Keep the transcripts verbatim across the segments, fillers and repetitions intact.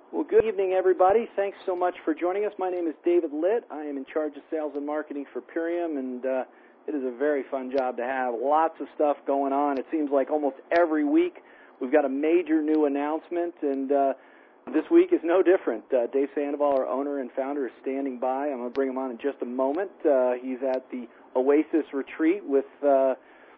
Well, good evening, everybody. Thanks so much for joining us. My name is David Litt. I am in charge of sales and marketing for Purium, and uh, it is a very fun job to have. Lots of stuff going on. It seems like almost every week we've got a major new announcement, and uh, this week is no different. Uh, Dave Sandoval, our owner and founder, is standing by. I'm going to bring him on in just a moment. Uh, he's at the Oasis Retreat with uh,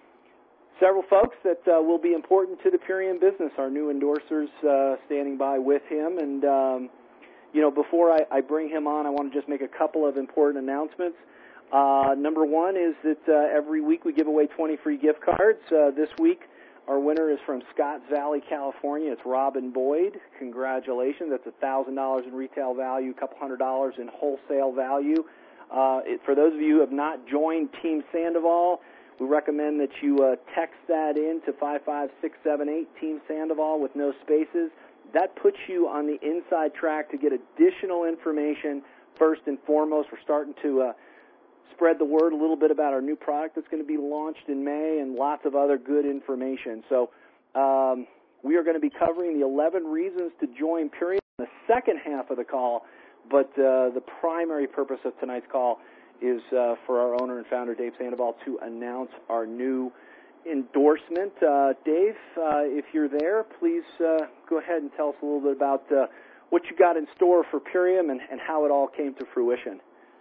several folks that uh, will be important to the Purium business, our new endorsers uh, standing by with him. And, um, you know, before I, I bring him on, I want to just make a couple of important announcements. Uh, number one is that uh, every week we give away twenty free gift cards. Uh, this week our winner is from Scotts Valley, California. It's Robin Boyd. Congratulations. That's one thousand dollars in retail value, a couple hundred dollars in wholesale value. Uh, it, for those of you who have not joined Team Sandoval, we recommend that you uh, text that in to five five six seven eight, Team Sandoval with no spaces. That puts you on the inside track to get additional information. First and foremost, we're starting to uh, spread the word a little bit about our new product that's going to be launched in May and lots of other good information. So um, we are going to be covering the eleven reasons to join Purium in the second half of the call, but uh, the primary purpose of tonight's call is uh, for our owner and founder, Dave Sandoval, to announce our new endorsement. Uh, Dave, uh, if you're there, please uh, go ahead and tell us a little bit about uh, what you got in store for Purium and, and how it all came to fruition.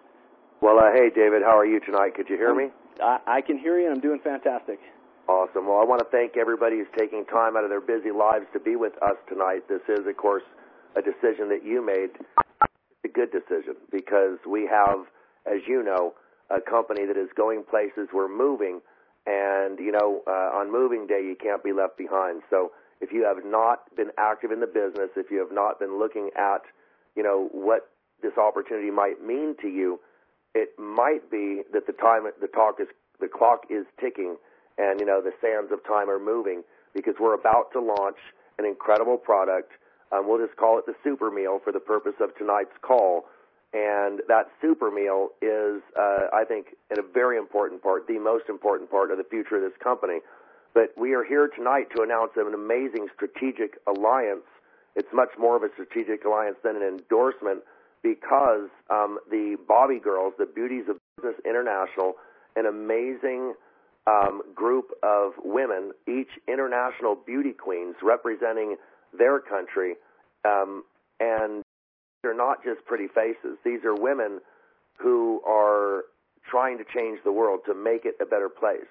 Well, uh, hey, David, how are you tonight? Could you hear me? I, I can hear you, and I'm doing fantastic. Awesome. Well, I want to thank everybody who's taking time out of their busy lives to be with us tonight. This is, of course, a decision that you made. It's a good decision because we have, as you know, a company that is going places. We're moving, and, you know, uh, on moving day, you can't be left behind. So if you have not been active in the business, if you have not been looking at, you know, what this opportunity might mean to you, it might be that the time, the talk is, the clock is ticking, and, you know, the sands of time are moving because we're about to launch an incredible product. Um, we'll just call it the Super Meal for the purpose of tonight's call. And that super meal is, uh, I think, a very important part, the most important part of the future of this company. But we are here tonight to announce an amazing strategic alliance. It's much more of a strategic alliance than an endorsement because um, the Bobby Girls, the Beauties of Business International, an amazing um, group of women, each international beauty queens representing their country, um, and they're not just pretty faces. These are women who are trying to change the world, to make it a better place.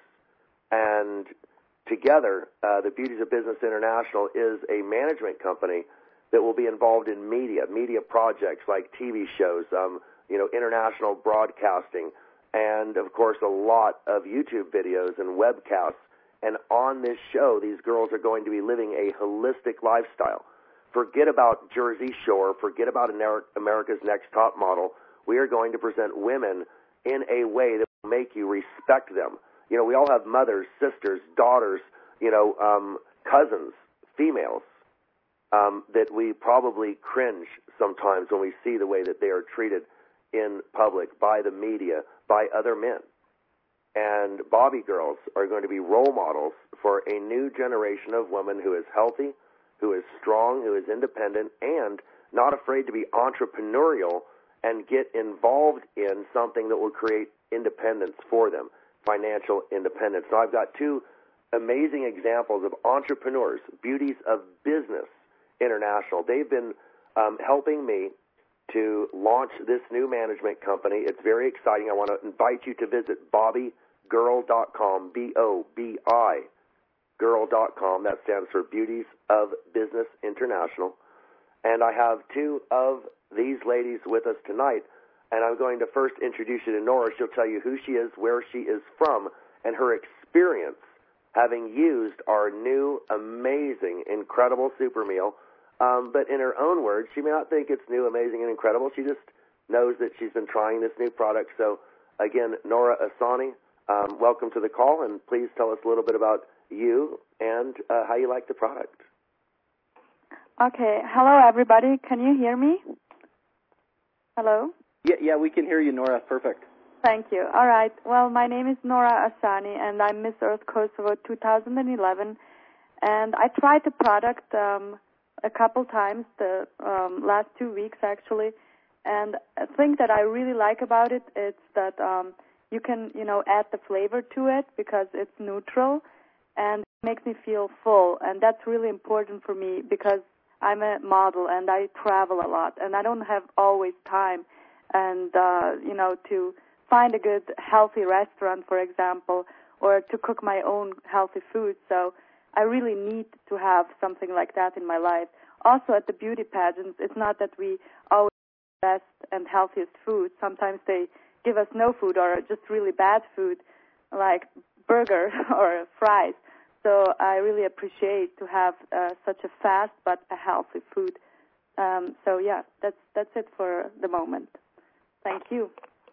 And together, uh, the Beauties of Business International is a management company that will be involved in media, media projects like T V shows, um, you know, international broadcasting, and, of course, a lot of YouTube videos and webcasts. And on this show, these girls are going to be living a holistic lifestyle. Forget about Jersey Shore. Forget about America's Next Top Model. We are going to present women in a way that will make you respect them. You know, we all have mothers, sisters, daughters, you know, um, cousins, females, um, that we probably cringe sometimes when we see the way that they are treated in public by the media, by other men. And Bobby Girls are going to be role models for a new generation of women who is healthy, who is strong, who is independent, and not afraid to be entrepreneurial and get involved in something that will create independence for them, financial independence. So I've got two amazing examples of entrepreneurs, Beauties of Business International. They've been um, helping me to launch this new management company. It's very exciting. I want to invite you to visit bobby girl dot com, B O B I girl dot com. That stands for Beauties of Business International. And I have two of these ladies with us tonight, and I'm going to first introduce you to Nora. She'll tell you who she is, where she is from, and her experience having used our new, amazing, incredible super meal. Um, but in her own words, she may not think it's new, amazing, and incredible. She just knows that she's been trying this new product. So, again, Nora Asani, um, welcome to the call, and please tell us a little bit about you and uh, how you like the product. Okay. Hello, everybody. Can you hear me? Hello? Yeah, yeah, we can hear you, Nora. Perfect. Thank you. All right. Well, my name is Nora Asani, and I'm Miss Earth Kosovo two thousand eleven. And I tried the product um, a couple times the um, last two weeks actually, and a thing that I really like about it is that um, you can, you know, add the flavor to it because it's neutral, and it makes me feel full, and that's really important for me because I'm a model and I travel a lot, and I don't have always time, and uh, you know, to find a good healthy restaurant, for example, or to cook my own healthy food. So I really need to have something like that in my life. Also, at the beauty pageants, it's not that we always have the best and healthiest food. Sometimes they give us no food or just really bad food, like burger or fries. So I really appreciate to have uh, such a fast but a healthy food. Um, so yeah, that's that's it for the moment. Thank you.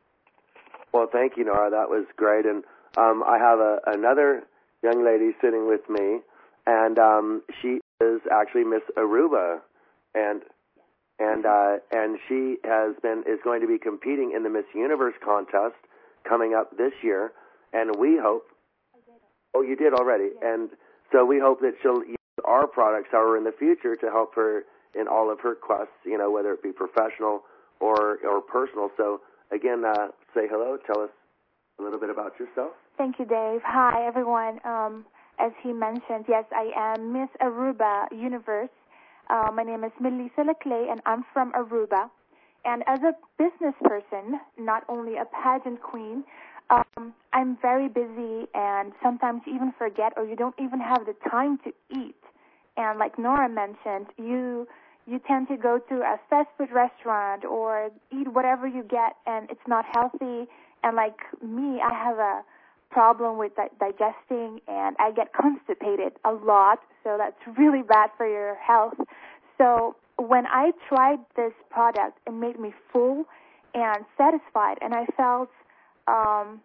Well, thank you, Nora. That was great. And um, I have a, another young lady sitting with me, and um, she is actually Miss Aruba, and and uh, and she has been is going to be competing in the Miss Universe contest coming up this year, and we hope. Oh, you did already, yeah. And so we hope that she'll use our products, however, in the future to help her in all of her quests, you know, whether it be professional or or personal. So again, uh, say hello. Tell us a little bit about yourself. Thank you, Dave. Hi, everyone. Um, as he mentioned, yes, I am Miss Aruba Universe. Uh, my name is Melissa Leclay, and I'm from Aruba. And as a business person, not only a pageant queen, um, I'm very busy, and sometimes you even forget or you don't even have the time to eat. And like Nora mentioned, you you tend to go to a fast food restaurant or eat whatever you get, and it's not healthy. And like me, I have a problem with di- digesting, and I get constipated a lot, so that's really bad for your health. So when I tried this product, it made me full and satisfied, and I felt um,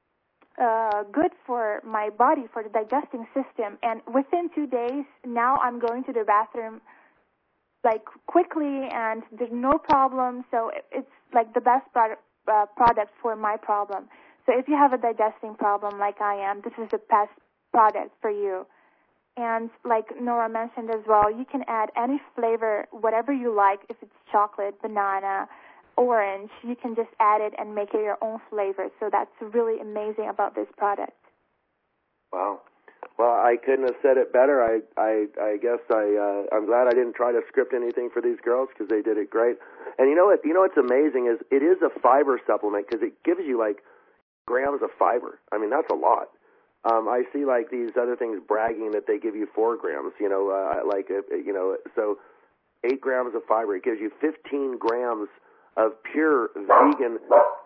uh, good for my body, for the digesting system. And within two days, now I'm going to the bathroom like quickly, and there's no problem. So it's like the best product, uh, product for my problem. So if you have a digesting problem like I am, this is the best product for you. And like Nora mentioned as well, you can add any flavor, whatever you like. If it's chocolate, banana, orange, you can just add it and make it your own flavor. So that's really amazing about this product. Wow. Well, I couldn't have said it better. I I, I guess I uh, I'm glad I didn't try to script anything for these girls because they did it great. And you know what? You know what's amazing is it is a fiber supplement because it gives you like grams of fiber. I mean, that's a lot. Um, I see like these other things bragging that they give you four grams. You know, uh, like uh, you know, so eight grams of fiber. It gives you fifteen grams of pure vegan.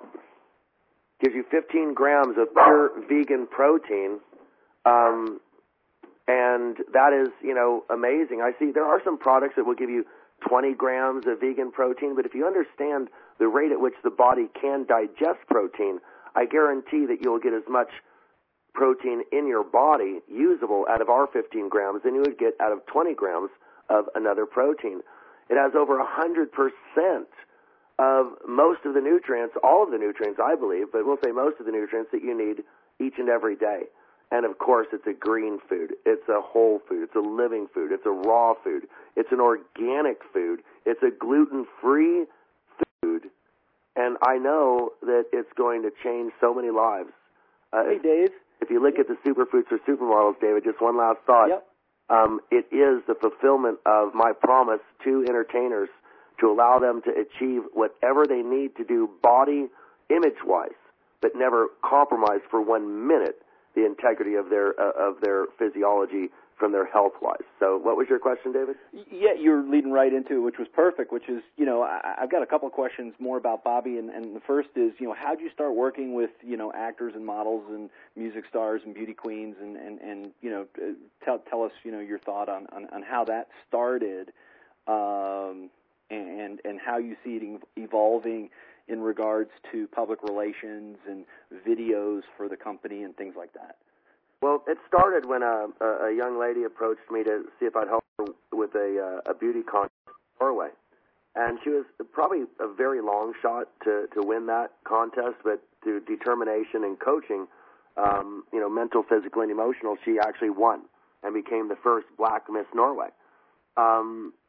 Gives you fifteen grams of pure vegan protein. Um, and that is, you know, amazing. I see there are some products that will give you twenty grams of vegan protein, but if you understand the rate at which the body can digest protein, I guarantee that you'll get as much protein in your body usable out of our fifteen grams than you would get out of twenty grams of another protein. It has over one hundred percent of most of the nutrients, all of the nutrients, I believe, but we'll say most of the nutrients that you need each and every day. And, of course, it's a green food. It's a whole food. It's a living food. It's a raw food. It's an organic food. It's a gluten-free food. And I know that it's going to change so many lives. Uh, hey, Dave. If you look yep. at the superfoods for supermodels, David, just one last thought. Yep. Um, it is the fulfillment of my promise to entertainers to allow them to achieve whatever they need to do body image-wise, but never compromise for one minute the integrity of their uh, of their physiology from their health-wise. So what was your question, David? Yeah, you're leading right into it, which was perfect, which is, you know, I, I've got a couple of questions more about Bobby, and, and the first is, you know, how did you start working with, you know, actors and models and music stars and beauty queens, and, and, and you know, tell tell us, you know, your thought on, on, on how that started, um, and, and how you see it evolving in regards to public relations and videos for the company and things like that. Well, it started when a, a young lady approached me to see if I'd help her with a, a beauty contest in Norway. And she was probably a very long shot to, to win that contest, but through determination and coaching, um, you know, mental, physical, and emotional, she actually won and became the first black Miss Norway. Um,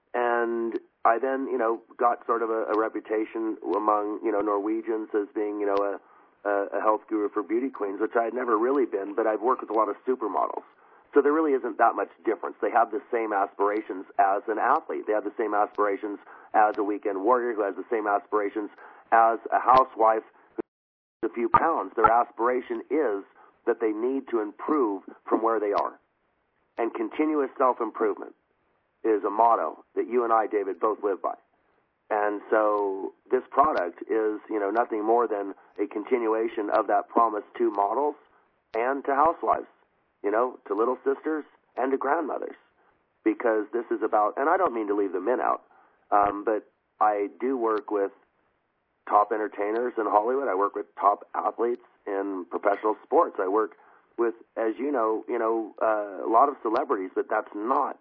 And I then, you know, got sort of a, a reputation among, you know, Norwegians as being, you know, a, a, a health guru for beauty queens, which I had never really been, but I've worked with a lot of supermodels. So there really isn't that much difference. They have the same aspirations as an athlete. They have the same aspirations as a weekend warrior who has the same aspirations as a housewife who's a few pounds. Their aspiration is that they need to improve from where they are. And continuous self-improvement is a motto that you and I, David, both live by. And so this product is, you know, nothing more than a continuation of that promise to models and to housewives, you know, to little sisters and to grandmothers, because this is about, and I don't mean to leave the men out, um, but I do work with top entertainers in Hollywood. I work with top athletes in professional sports. I work with, as you know, you know, uh, a lot of celebrities, but that's not,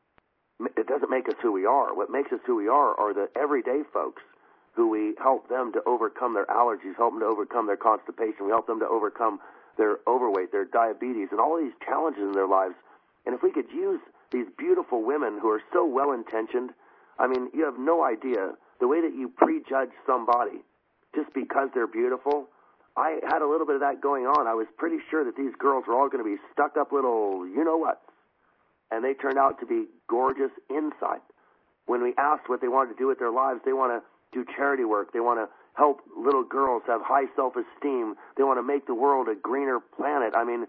it doesn't make us who we are. What makes us who we are are the everyday folks who we help them to overcome their allergies, help them to overcome their constipation, we help them to overcome their overweight, their diabetes, and all these challenges in their lives. And if we could use these beautiful women who are so well-intentioned, I mean, you have no idea the way that you prejudge somebody just because they're beautiful. I had a little bit of that going on. I was pretty sure that these girls were all going to be stuck-up little you-know-what, and they turned out to be gorgeous inside. When we asked what they wanted to do with their lives, they want to do charity work. They want to help little girls have high self-esteem. They want to make the world a greener planet. I mean,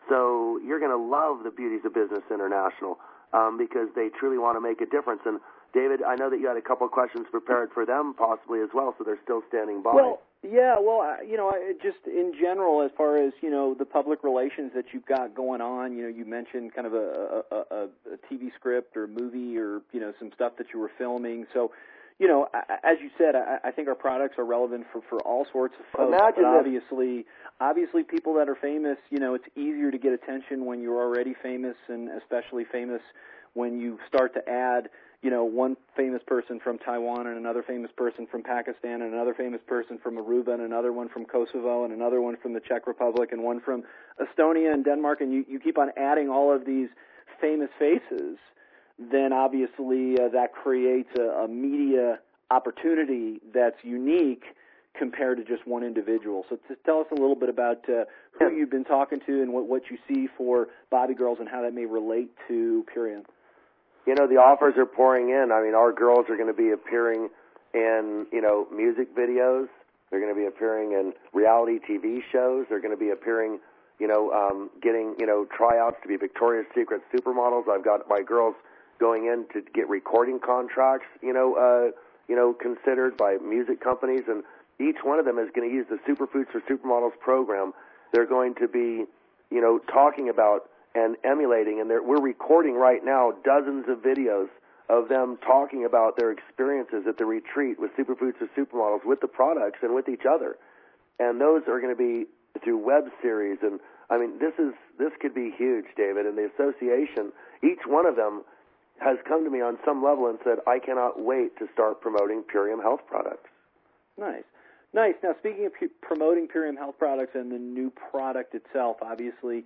so you're going to love the Beauties of Business International um, because they truly want to make a difference. And, David, I know that you had a couple of questions prepared for them possibly as well, so they're still standing by. Well, yeah, well, I- you know, I- just in general, as far as, you know, the public relations that you've got going on, you know, you mentioned kind of a, a, a, a T V script or movie or, you know, some stuff that you were filming. So, you know, as you said, I, I think our products are relevant for, for all sorts of folks. Imagine but this. obviously, obviously, people that are famous, you know, it's easier to get attention when you're already famous, and especially famous when you start to add, you know, one famous person from Taiwan and another famous person from Pakistan and another famous person from Aruba and another one from Kosovo and another one from the Czech Republic and one from Estonia and Denmark, and you, you keep on adding all of these famous faces, then obviously uh, that creates a, a media opportunity that's unique compared to just one individual. So just tell us a little bit about uh, who you've been talking to and what, what you see for Bobby Girls and how that may relate to Purium. You know, the offers are pouring in. I mean, our girls are going to be appearing in, you know, music videos. They're going to be appearing in reality T V shows. They're going to be appearing, you know, um, getting, you know, tryouts to be Victoria's Secret supermodels. I've got my girls going in to get recording contracts, you know, uh, you know, considered by music companies, and each one of them is going to use the Superfoods for Supermodels program. They're going to be, you know, talking about and emulating, and we're recording right now dozens of videos of them talking about their experiences at the retreat with Superfoods for Supermodels, with the products and with each other. And those are going to be through web series, and I mean, this is this could be huge, David. And the association, each one of them has come to me on some level and said, I cannot wait to start promoting Purium Health products. Nice. Nice. Now, speaking of pu- promoting Purium Health products and the new product itself, obviously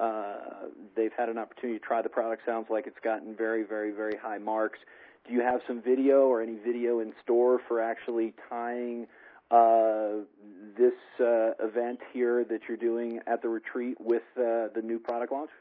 uh, they've had an opportunity to try the product. Sounds like it's gotten very, very, very high marks. Do you have some video or any video in store for actually tying uh, this uh, event here that you're doing at the retreat with uh, the new product launch?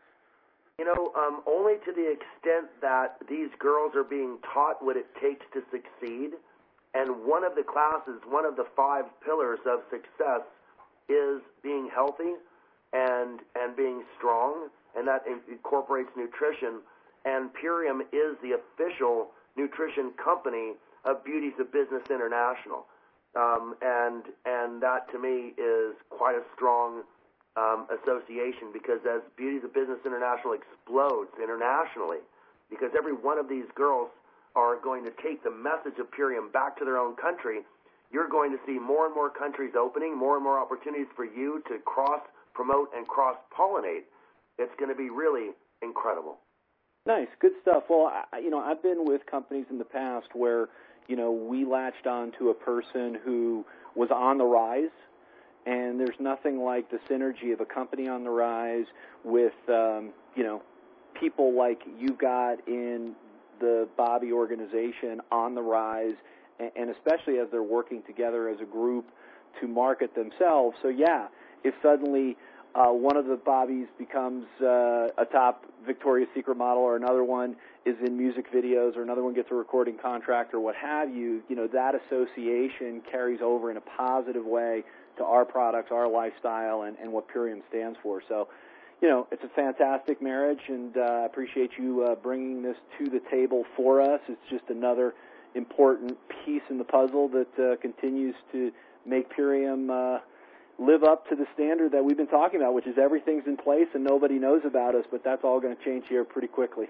You know, um, only to the extent that these girls are being taught what it takes to succeed. And one of the classes, one of the five pillars of success is being healthy and and being strong, and that incorporates nutrition. And Purium is the official nutrition company of Beauties of Business International. Um, and and that, to me, is quite a strong um, association, because as Beauties of Business International explodes internationally, because every one of these girls are going to take the message of Purium back to their own country, you're going to see more and more countries opening, more and more opportunities for you to cross-promote and cross-pollinate. It's going to be really incredible. Nice, good stuff. Well, I, you know, I've been with companies in the past where, you know, we latched on to a person who was on the rise, and there's nothing like the synergy of a company on the rise with, um, you know, people like you got in the Bobby organization on the rise, and, and especially as they're working together as a group to market themselves. So yeah, if suddenly uh, one of the Bobbies becomes uh, a top Victoria's Secret model, or another one is in music videos, or another one gets a recording contract, or what have you, you know, that association carries over in a positive way to our products, our lifestyle, and, and what Purium stands for. So, you know, it's a fantastic marriage, and I uh, appreciate you uh, bringing this to the table for us. It's just another important piece in the puzzle that uh, continues to make Purium uh, live up to the standard that we've been talking about, which is everything's in place and nobody knows about us, but that's all going to change here pretty quickly.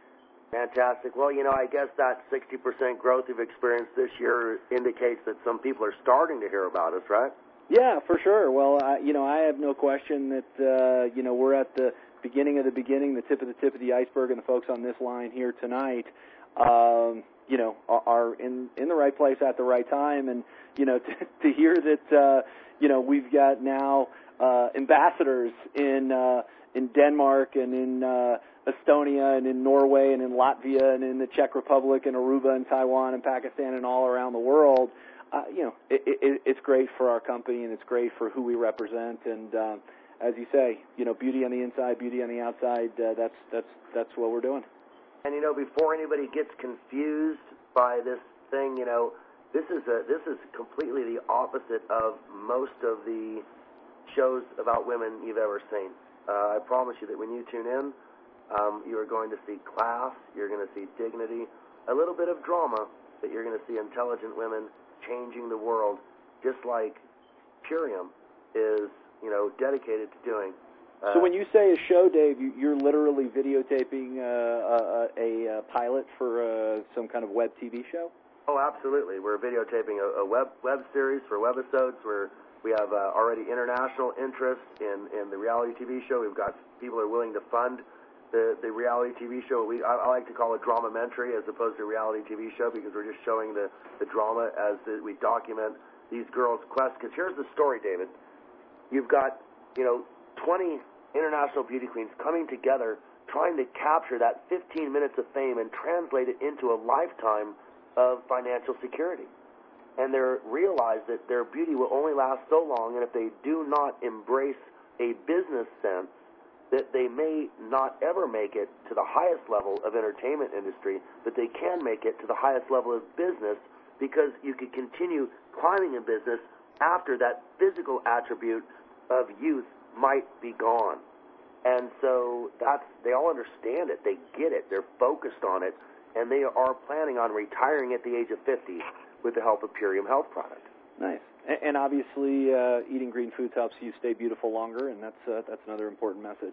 Fantastic. Well, you know, I guess that sixty percent growth you've experienced this year indicates that some people are starting to hear about us, right? Yeah, for sure. Well, I, you know, I have no question that, uh, you know, we're at the beginning of the beginning, the tip of the tip of the iceberg, and the folks on this line here tonight, um, you know, are, are in, in the right place at the right time. And, you know, to, to hear that, uh, you know, we've got now uh, ambassadors in uh, in Denmark and in uh, Estonia and in Norway and in Latvia and in the Czech Republic and Aruba and Taiwan and Pakistan and all around the world. Uh, you know, it, it, it's great for our company, and it's great for who we represent. And uh, as you say, you know, beauty on the inside, beauty on the outside. Uh, that's that's that's what we're doing. And you know, before anybody gets confused by this thing, you know, this is a this is completely the opposite of most of the shows about women you've ever seen. Uh, I promise you that when you tune in, um, you are going to see class, you're going to see dignity, a little bit of drama, but you're going to see intelligent women changing the world, just like Purium is, you know, dedicated to doing. Uh, so when you say a show, Dave, you, you're literally videotaping uh, a, a, a pilot for uh, some kind of web T V show? Oh, absolutely. We're videotaping a, a web web series for webisodes. We're we have uh, already international interest in, in the reality T V show. We've got people who are willing to fund the, the reality T V show. We I, I like to call it dramamentary as opposed to a reality T V show, because we're just showing the, the drama as the, we document these girls' quest. Because here's the story, David. You've got, you know, twenty international beauty queens coming together trying to capture that fifteen minutes of fame and translate it into a lifetime of financial security. And they realize that their beauty will only last so long, and if they do not embrace a business sense, that they may not ever make it to the highest level of entertainment industry, but they can make it to the highest level of business, because you could continue climbing in business after that physical attribute of youth might be gone. And so that's, they all understand it, they get it, they're focused on it, and they are planning on retiring at the age of fifty with the help of Purium Health Product. Nice. And obviously, uh, eating green foods helps you stay beautiful longer, and that's uh, that's another important message.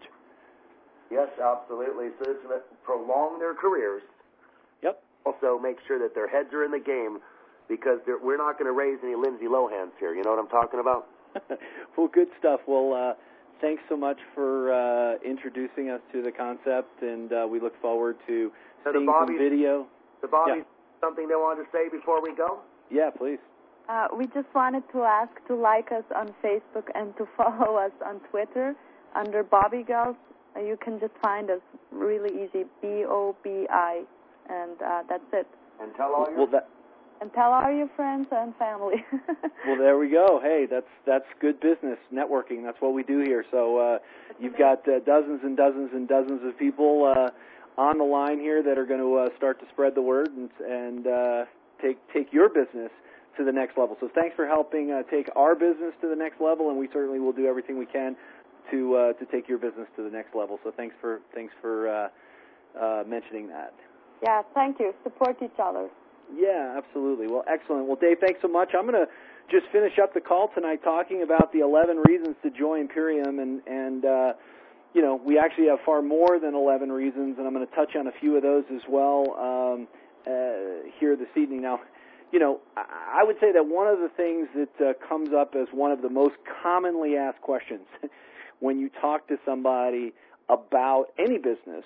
Yes, absolutely. So it's going to prolong their careers. Yep. Also, make sure that their heads are in the game, because we're not going to raise any Lindsay Lohans here. You know what I'm talking about? Well, good stuff. Well, uh, thanks so much for uh, introducing us to the concept, and uh, we look forward to so seeing the Bobby, some video. The Bobby, yeah. Something they wanted to say before we go? Yeah, please. Uh, we just wanted to ask to like us on Facebook and to follow us on Twitter under Bobby Girls. Uh, you can just find us really easy, B O B I, and uh, that's it. And tell all your well, that, and tell all your friends and family. Well, there we go. Hey, that's that's good business networking. That's what we do here. So uh, you've got uh, dozens and dozens and dozens of people uh, on the line here that are going to uh, start to spread the word and, and uh, take take your business to the next level. So thanks for helping uh, take our business to the next level, and we certainly will do everything we can to uh, to take your business to the next level. So thanks for thanks for uh, uh, mentioning that. Yeah, thank you. Support each other. Yeah, absolutely. Well, excellent. Well, Dave, thanks so much. I'm going to just finish up the call tonight talking about the eleven reasons to join Purium, and and uh, you know, we actually have far more than eleven reasons, and I'm going to touch on a few of those as well um, uh, here this evening. Now, you know, I would say that one of the things that uh, comes up as one of the most commonly asked questions when you talk to somebody about any business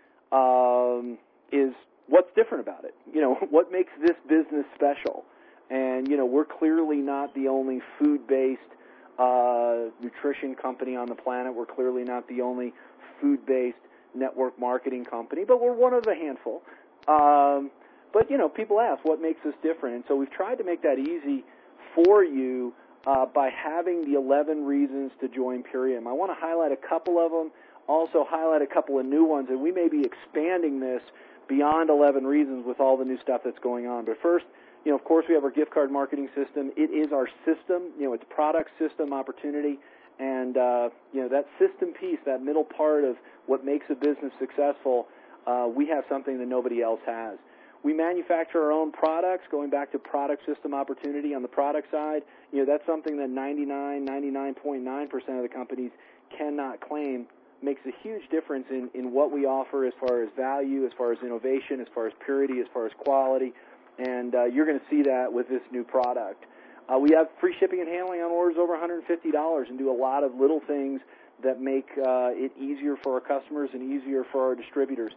um, is, what's different about it? You know, what makes this business special? And, you know, we're clearly not the only food-based uh, nutrition company on the planet. We're clearly not the only food-based network marketing company, but we're one of a handful Um, but, you know, people ask, what makes us different? And so we've tried to make that easy for you uh, by having the eleven reasons to join Purium. I want to highlight a couple of them, also highlight a couple of new ones, and we may be expanding this beyond eleven reasons with all the new stuff that's going on. But first, you know, of course, we have our gift card marketing system. It is our system. You know, it's product, system, opportunity. And, uh, you know, that system piece, that middle part of what makes a business successful, uh, we have something that nobody else has. We manufacture our own products, going back to product, system, opportunity on the product side. You know, that's something that ninety-nine, ninety-nine point nine percent of the companies cannot claim. Makes a huge difference in, in what we offer as far as value, as far as innovation, as far as purity, as far as quality. And uh, you're going to see that with this new product. Uh, we have free shipping and handling on orders over one hundred fifty dollars and do a lot of little things that make uh, it easier for our customers and easier for our distributors.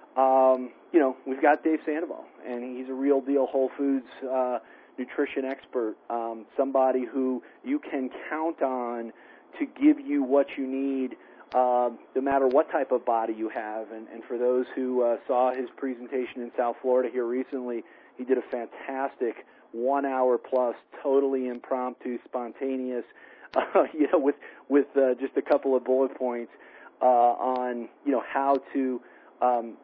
Um, you know, we've got Dave Sandoval, and he's a real deal Whole Foods uh, nutrition expert, um, somebody who you can count on to give you what you need uh, no matter what type of body you have. And, and for those who uh, saw his presentation in South Florida here recently, he did a fantastic one hour plus, totally impromptu, spontaneous, uh, you know, with with uh, just a couple of bullet points uh, on, you know, how to um,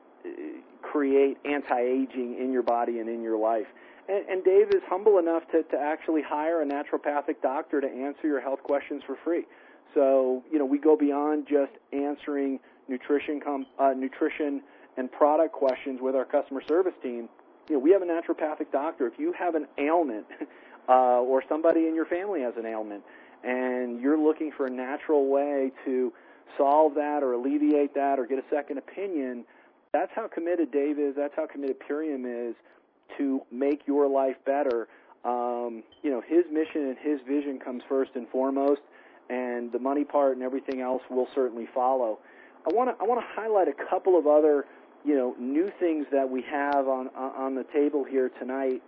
create anti-aging in your body and in your life. And, and Dave is humble enough to, to actually hire a naturopathic doctor to answer your health questions for free. So, you know, we go beyond just answering nutrition, com- uh, nutrition and product questions with our customer service team. You know, we have a naturopathic doctor. If you have an ailment uh, or somebody in your family has an ailment and you're looking for a natural way to solve that or alleviate that or get a second opinion, that's how committed Dave is. That's how committed Purium is to make your life better. Um, you know, his mission and his vision comes first and foremost, and the money part and everything else will certainly follow. I want to I want to highlight a couple of other, you know, new things that we have on on the table here tonight,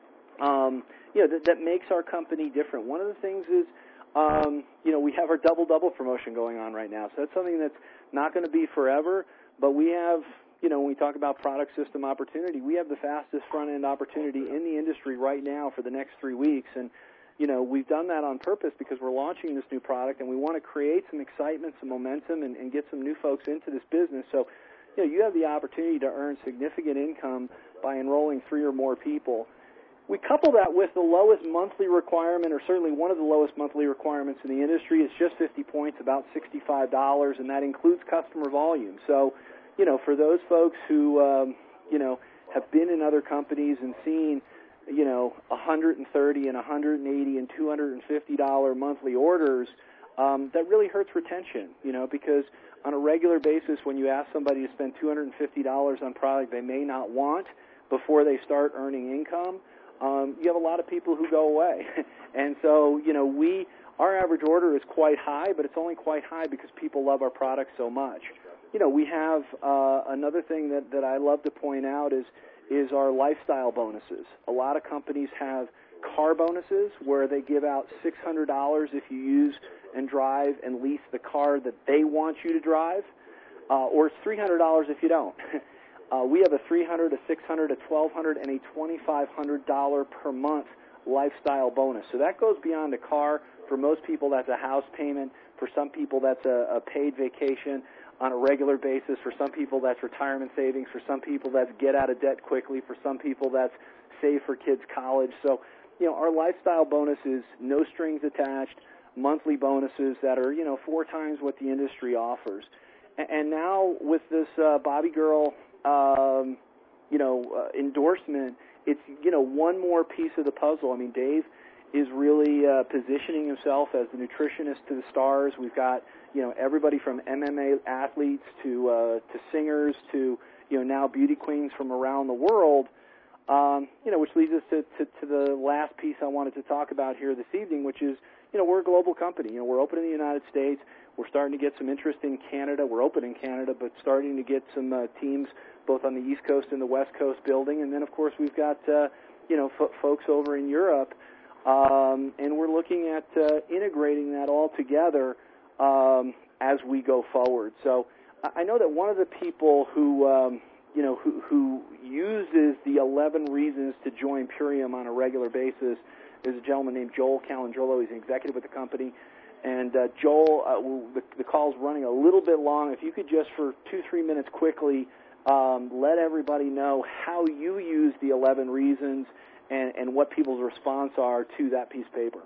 um, you know, that, that makes our company different. One of the things is, um, you know, we have our double-double promotion going on right now. So that's something that's not going to be forever, but we have, you know, when we talk about product, system, opportunity, we have the fastest front-end opportunity in the industry right now for the next three weeks. And, you know, we've done that on purpose because we're launching this new product and we want to create some excitement, some momentum, and, and get some new folks into this business. So, you know, you have the opportunity to earn significant income by enrolling three or more people. We couple that with the lowest monthly requirement, or certainly one of the lowest monthly requirements in the industry. It's just fifty points, about sixty-five dollars, and that includes customer volume. So, you know, for those folks who, um, you know, have been in other companies and seen, you know, one hundred thirty and one hundred eighty and two hundred fifty dollars monthly orders, um, that really hurts retention, you know, because on a regular basis, when you ask somebody to spend two hundred fifty dollars on product they may not want before they start earning income, um, you have a lot of people who go away. And so, you know, we, our average order is quite high, but it's only quite high because people love our product so much. You know, we have uh, another thing that, that I love to point out is is our lifestyle bonuses. A lot of companies have car bonuses where they give out six hundred dollars if you use and drive and lease the car that they want you to drive, uh, or it's three hundred dollars if you don't. uh, we have a three hundred dollars, a six hundred dollars, a twelve hundred dollars, and a twenty-five hundred dollars per month lifestyle bonus. So that goes beyond a car. For most people, that's a house payment. For some people, that's a, a paid vacation on a regular basis. For some people, that's retirement savings. For some people, that's get out of debt quickly. For some people, that's save for kids' college. So, you know, our lifestyle bonus is no strings attached, monthly bonuses that are, you know, four times what the industry offers. And, and now with this uh, Bobby Girl, um, you know, uh, endorsement, it's, you know, one more piece of the puzzle. I mean, Dave is really uh, positioning himself as the nutritionist to the stars. We've got, you know, everybody from M M A athletes to uh, to singers to, you know, now beauty queens from around the world. Um, you know, which leads us to, to, to the last piece I wanted to talk about here this evening, which is, you know, we're a global company. You know, we're open in the United States. We're starting to get some interest in Canada. We're open in Canada, but starting to get some uh, teams both on the East Coast and the West Coast building. And then, of course, we've got, uh, you know, f- folks over in Europe. Um, and we're looking at uh, integrating that all together um, as we go forward. So I know that one of the people who, um, you know, who, who uses the eleven reasons to join Purium on a regular basis is a gentleman named Joel Calandrolo. He's an executive with the company. And uh, Joel, uh, will, the, the call's running a little bit long. If you could just for two, three minutes quickly um, let everybody know how you use the eleven reasons and, and what people's response are to that piece of paper.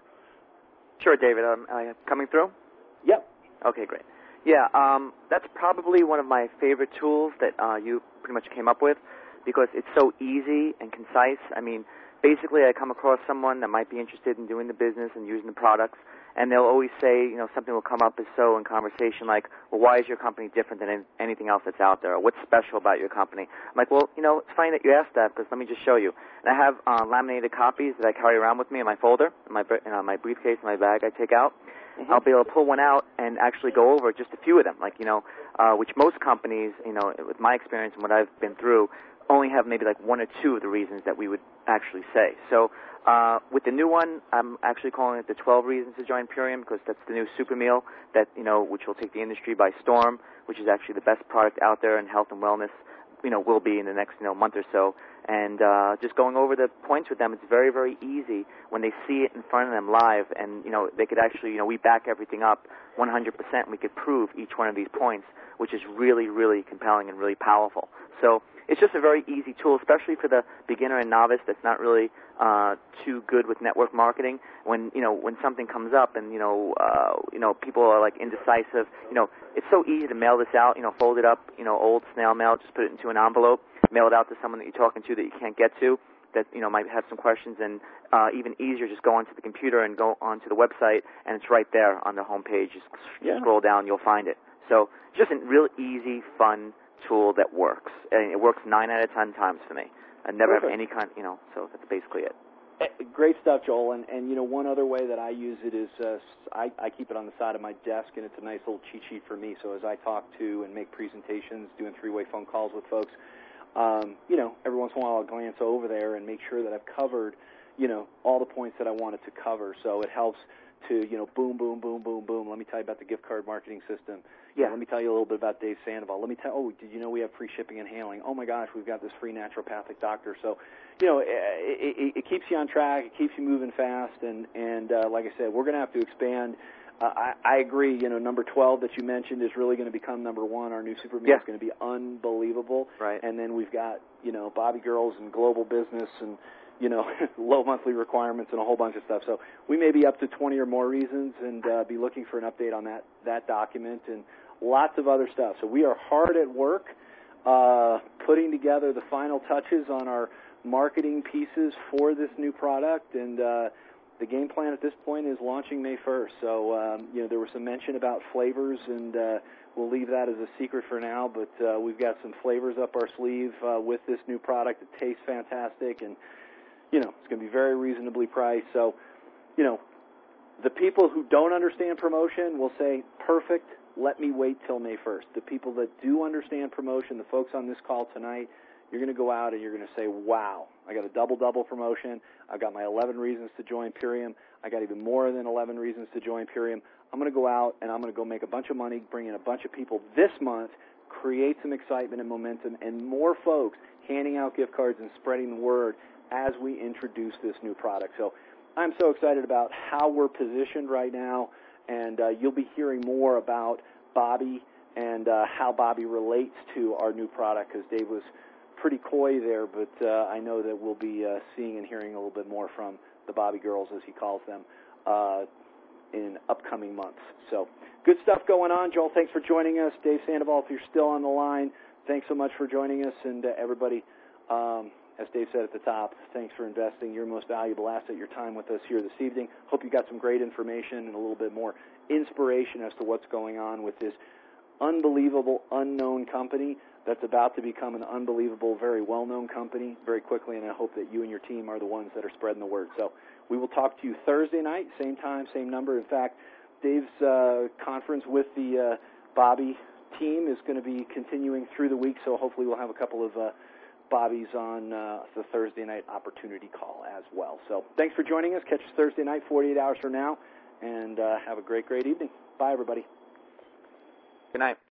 Sure, David. Um, uh, coming through? Yep. Okay, great. Yeah, um, that's probably one of my favorite tools that uh, you pretty much came up with because it's so easy and concise. I mean, basically I come across someone that might be interested in doing the business and using the products, and they'll always say, you know, something will come up as so in conversation like, well, why is your company different than anything else that's out there? Or what's special about your company? I'm like, well, you know, it's funny that you asked that because let me just show you. And I have uh, laminated copies that I carry around with me in my folder, in my, in uh, my briefcase, in my bag I take out. Mm-hmm. I'll be able to pull one out and actually go over just a few of them, like, you know, uh, which most companies, you know, with my experience and what I've been through, only have maybe like one or two of the reasons that we would actually say. So uh, with the new one, I'm actually calling it the twelve Reasons to Join Purium because that's the new super meal that, you know, which will take the industry by storm, which is actually the best product out there in health and wellness, you know, will be in the next, you know, month or so. And uh, just going over the points with them, it's very, very easy when they see it in front of them live. And, you know, they could actually, you know, we back everything up one hundred percent. And we could prove each one of these points, which is really, really compelling and really powerful. So it's just a very easy tool, especially for the beginner and novice that's not really uh, too good with network marketing. When, you know, when something comes up and, you know, uh, you know, people are like indecisive, you know, it's so easy to mail this out, you know, fold it up, you know, old snail mail, just put it into an envelope, mail it out to someone that you're talking to that you can't get to, that, you know, might have some questions, and uh, even easier, just go onto the computer and go onto the website, and it's right there on the home page. Just yeah. scroll down, you'll find it. So just a real easy, fun tool that works. And it works nine out of ten times for me. I never Perfect. have any kind, you know, so that's basically it. Great stuff, Joel. And, and you know, one other way that I use it is uh, I, I keep it on the side of my desk, and it's a nice little cheat sheet for me. So as I talk to and make presentations, doing three-way phone calls with folks, um, you know, every once in a while I'll glance over there and make sure that I've covered, you know, all the points that I wanted to cover. So it helps to, you know, boom, boom, boom, boom, boom. Let me tell you about the gift card marketing system. Yeah. Let me tell you a little bit about Dave Sandoval. Let me tell, oh, did you know we have free shipping and handling? Oh, my gosh, we've got this free naturopathic doctor. So, you know, it, it, it keeps you on track. It keeps you moving fast. And, and uh, like I said, we're going to have to expand. Uh, I, I agree, you know, number twelve that you mentioned is really going to become number one. Our new super meal yeah. is going to be unbelievable. Right. And then we've got, you know, Bobby Girls and global business and, you know, low monthly requirements and a whole bunch of stuff. So we may be up to twenty or more reasons and uh, be looking for an update on that, that document and lots of other stuff. So we are hard at work uh, putting together the final touches on our marketing pieces for this new product. And uh, the game plan at this point is launching May first. So, um, you know, there was some mention about flavors, and uh, we'll leave that as a secret for now. But uh, we've got some flavors up our sleeve uh, with this new product. It tastes fantastic, and you know, it's going to be very reasonably priced. So, you know, the people who don't understand promotion will say, perfect, let me wait till May first. The people that do understand promotion, the folks on this call tonight, you're going to go out and you're going to say, wow, I got a double-double promotion. I've got my eleven reasons to join Purium. I got even more than eleven reasons to join Purium. I'm going to go out and I'm going to go make a bunch of money, bring in a bunch of people this month, create some excitement and momentum, and more folks handing out gift cards and spreading the word as we introduce this new product. So I'm so excited about how we're positioned right now, and uh, you'll be hearing more about Bobby and uh, how Bobby relates to our new product, because Dave was pretty coy there, but uh, I know that we'll be uh, seeing and hearing a little bit more from the Bobby Girls, as he calls them, uh, in upcoming months. So good stuff going on. Joel, thanks for joining us. Dave Sandoval, if you're still on the line, thanks so much for joining us, and uh, everybody, um, as Dave said at the top, thanks for investing your most valuable asset, your time with us here this evening. Hope you got some great information and a little bit more inspiration as to what's going on with this unbelievable, unknown company that's about to become an unbelievable, very well-known company very quickly, and I hope that you and your team are the ones that are spreading the word. So we will talk to you Thursday night, same time, same number. In fact, Dave's uh, conference with the uh, Bobby team is going to be continuing through the week, so hopefully we'll have a couple of uh, Bobby's on uh, the Thursday night opportunity call as well. So thanks for joining us. Catch us Thursday night, forty-eight hours from now, and uh, have a great, great evening. Bye, everybody. Good night.